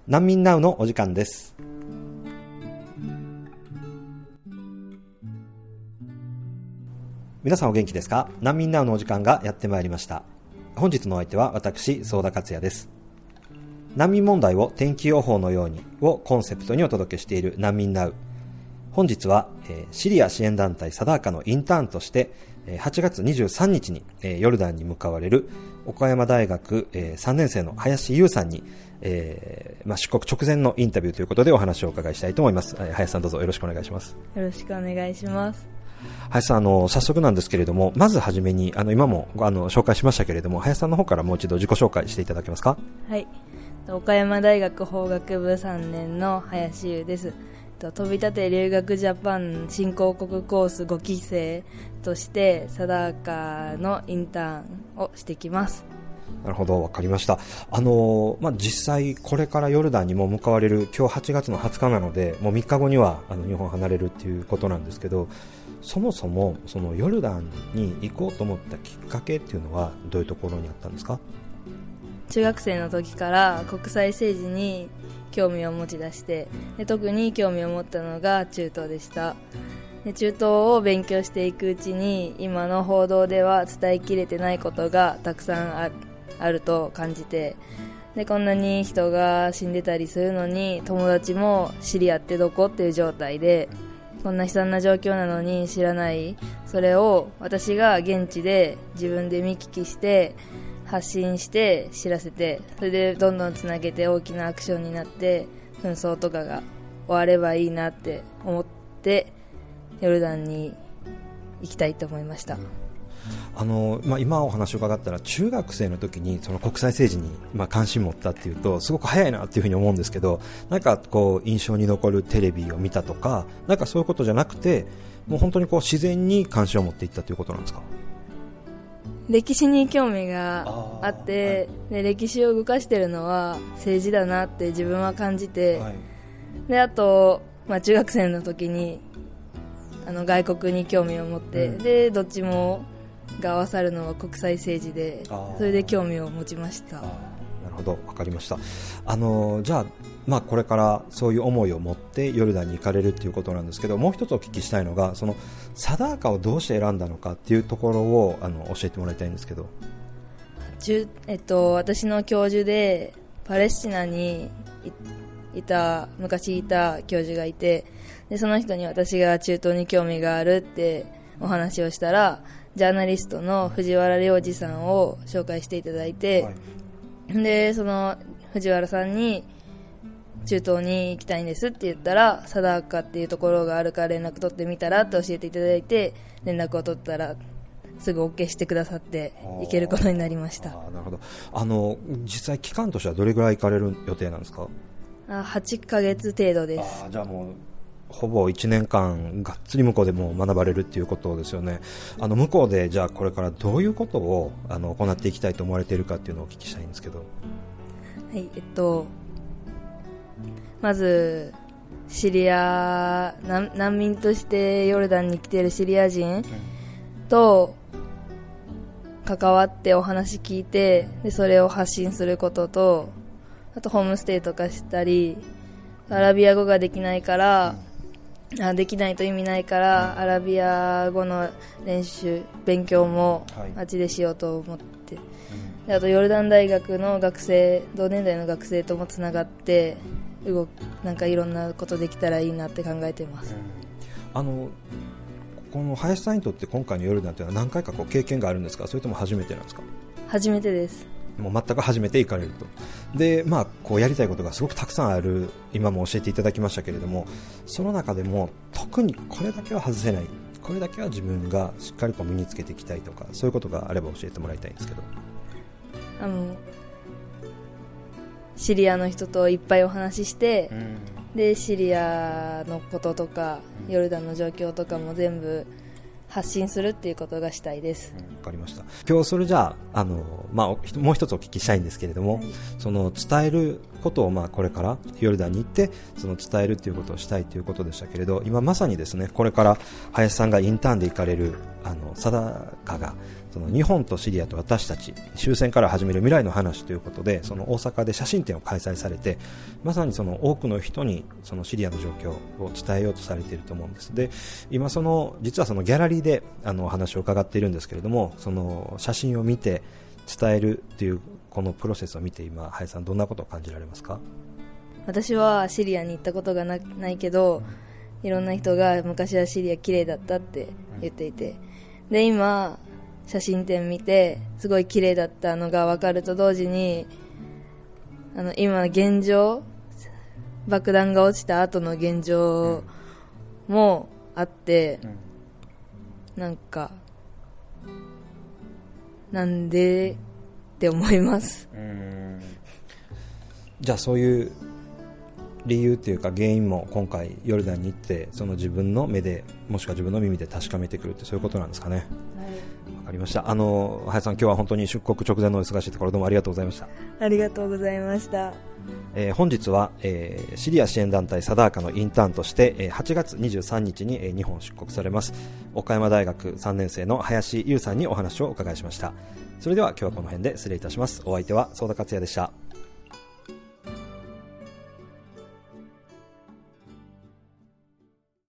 難民ナウのお時間です。皆さんお元気ですか？難民ナウのお時間がやってまいりました。本日のお相手は私、相田克也です。難民問題を天気予報のようにをコンセプトにお届けしている難民ナウ。本日は、シリア支援団体サダーカのインターンとして8月23日にヨルダンに向かわれる岡山大学3年生の林優さんに、出国直前のインタビューということでお話をお伺いしたいと思います。林さんどうぞよろしくお願いします。 よろしくお願いします。 林さん、早速なんですけれども、まずはじめに今も紹介しましたけれども、林さんの方からもう一度自己紹介していただけますか？ はい、岡山大学法学部3年の林優です。飛び立て留学ジャパン新興国コース5期生としてサダーカのインターンをしてきます。 なるほど、わかりました。実際これからヨルダンにも向かわれる今日8月の20日なので、もう3日後には日本を離れるっていうことなんですけど、そもそもそのヨルダンに行こうと思ったきっかけっていうのはどういうところにあったんですか？ 中学生の時から国際政治に興味を持ち出して、特に興味を持ったのが中東でした。中東を勉強していくうちに今の報道では伝えきれてないことがたくさんあると感じて、こんなに人が死んでたりするのに友達も知り合ってどこっていう状態で、こんな悲惨な状況なのに知らない、それを私が現地で自分で見聞きして発信して知らせて、それでどんどんつなげて大きなアクションになって紛争とかが終わればいいなって思ってヨルダンに行きたいと思いました。 今お話を伺ったら中学生の時にその国際政治に関心持ったっていうとすごく早いなっていうふうに思うんですけど、なんかこう印象に残るテレビを見たとか、なんかそういうことじゃなくて、もう本当にこう自然に関心を持っていったということなんですか？ 歴史に興味があって、で歴史を動かしているのは政治だなって自分は感じて、であと、中学生の時に外国に興味を持って、でどっちもが合わさるのは国際政治で、それで興味を持ちました。 なるほど、わかりました。じゃあ、これからそういう思いを持ってヨルダンに行かれるということなんですけど、もう一つお聞きしたいのが、そのサダーカをどうして選んだのかっていうところを教えてもらいたいんですけど。 私の教授でパレスチナに昔いた教授がいて、でその人に私が中東に興味があるってお話をしたら、ジャーナリストの藤原良二さんを紹介していただいて、でその藤原さんに中東に行きたいんですって言ったら、サダーカっていうところがあるから連絡取ってみたらって教えていただいて、連絡を取ったらすぐ OK してくださって行けることになりました。 なるほど。実際期間としてはどれぐらい行かれる予定なんですか ？8ヶ月程度です。 じゃあもうほぼ1年間がっつり向こうでも学ばれるっていうことですよね。向こうでじゃあこれからどういうことを行っていきたいと思われているかっていうのをお聞きしたいんですけど。 はい、まずシリア難民としてヨルダンに来ているシリア人と関わってお話聞いて、でそれを発信することと、あとホームステイとかしたり、アラビア語ができないからできないと意味ないから、アラビア語の勉強もあっちでしようと思って、であとヨルダン大学の同年代の学生ともつながってなんかいろんなことできたらいいなって考えています。 この林さんにとって今回のヨルダンというのは何回か経験があるんですか？それとも初めてなんですか？ 初めてです。 もう全く初めて行かれると。で、やりたいことがすごくたくさんある、今も教えていただきましたけれども、その中でも特にこれだけは外せない、これだけは自分がしっかりと身につけていきたいとか、そういうことがあれば教えてもらいたいんですけど。 シリアの人といっぱいお話しして、でシリアのこととかヨルダンの状況とかも全部発信するっていうことがしたいです。 わかりました。今日それじゃあ、もう一つお聞きしたいんですけれども、その伝えることをこれからヨルダンに行ってその伝えるということをしたいということでしたけれど、今まさにですね、これから林さんがインターンで行かれるサダーカがその日本とシリアと私たち終戦から始める未来の話ということで、その大阪で写真展を開催されて、まさにその多くの人にそのシリアの状況を伝えようとされていると思うんです。で、今実はそのギャラリーでお話を伺っているんですけれども、その写真を見て伝えるというこのプロセスを見て、今林さんどんなことを感じられますか？ 私はシリアに行ったことがないけど、いろんな人が昔はシリア綺麗だったって言っていて、で今写真展見てすごい綺麗だったのが分かると同時に、今現状、爆弾が落ちた後の現状もあって、なんかなんでって思います。 じゃあそういう理由というか原因も今回ヨルダンに行ってその自分の目でもしくは自分の耳で確かめてくるって、そういうことなんですかね。わかりました。林さん、今日は本当に出国直前のお忙しいところどうもありがとうございました。 ありがとうございました。 本日は、シリア支援団体サダーカのインターンとして、8月23日に、日本出国されます岡山大学3年生の林優さんにお話をお伺いしました。それでは今日はこの辺で失礼いたします。お相手は相田克也でした。